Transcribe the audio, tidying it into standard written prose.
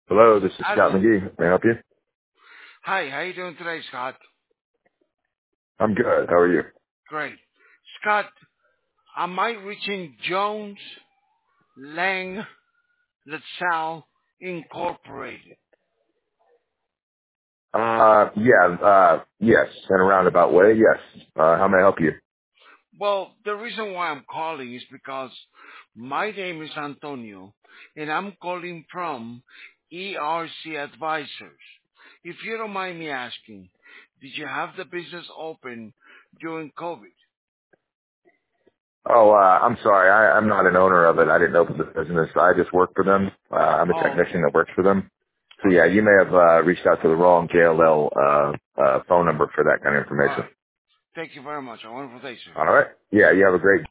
Hello, this is Scott Hello. McGee. May I help you? Hi, how you doing today, Scott? I'm good. How are you? Great. Scott, am I reaching Jones Lang LaSalle Incorporated? Yes, in a roundabout way, yes. How may I help you? Well, the reason why I'm calling is because my name is Antonio, and I'm calling from ERC Advisors. If you don't mind me asking, did you have the business open during COVID? Oh, I'm sorry. I'm not an owner of it. I didn't open the business. I just work for them. I'm a Oh, technician that works for them. So yeah, you okay. may have reached out to the wrong JLL phone number for that kind of All information. right. Thank you very much. Have a wonderful day, sir. All right. Yeah, you have a great